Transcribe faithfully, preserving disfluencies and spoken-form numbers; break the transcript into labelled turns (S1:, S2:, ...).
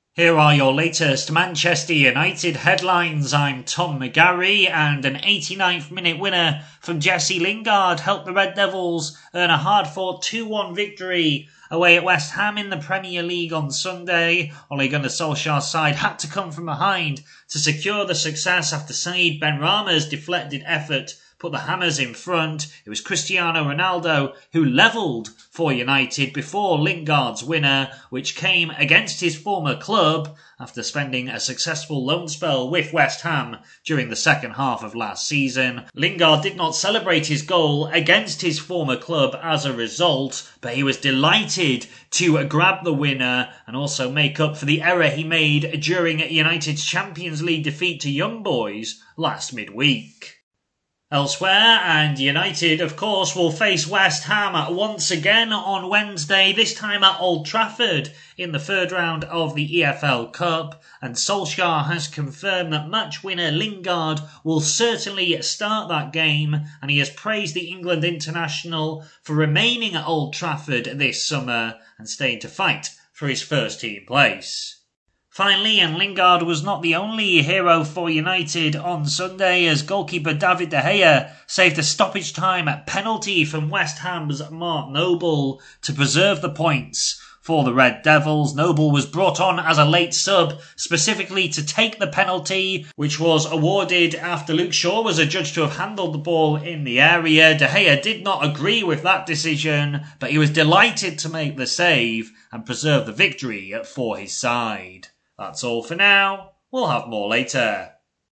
S1: Here are your latest Manchester United headlines. I'm Tom McGarry, and an eighty-ninth minute winner from Jesse Lingard helped the Red Devils earn a hard-fought two one victory away at West Ham in the Premier League on Sunday. Ole Gunnar Solskjaer's side had to come from behind to secure the success after Said Benrahma's deflected effort put the Hammers in front. It was Cristiano Ronaldo who levelled for United before Lingard's winner, which came against his former club after spending a successful loan spell with West Ham during the second half of last season. Lingard did not celebrate his goal against his former club as a result, but he was delighted to grab the winner and also make up for the error he made during United's Champions League defeat to Young Boys last midweek. Elsewhere, and United, of course, will face West Ham once again on Wednesday, this time at Old Trafford in the third round of the E F L Cup, and Solskjaer has confirmed that match winner Lingard will certainly start that game, and he has praised the England international for remaining at Old Trafford this summer and staying to fight for his first team place. Finally, and Lingard was not the only hero for United on Sunday, as goalkeeper David De Gea saved a stoppage time penalty from West Ham's Mark Noble to preserve the points for the Red Devils. Noble was brought on as a late sub specifically to take the penalty, which was awarded after Luke Shaw was adjudged to have handled the ball in the area. De Gea did not agree with that decision, but he was delighted to make the save and preserve the victory for his side. That's all for now. We'll have more later.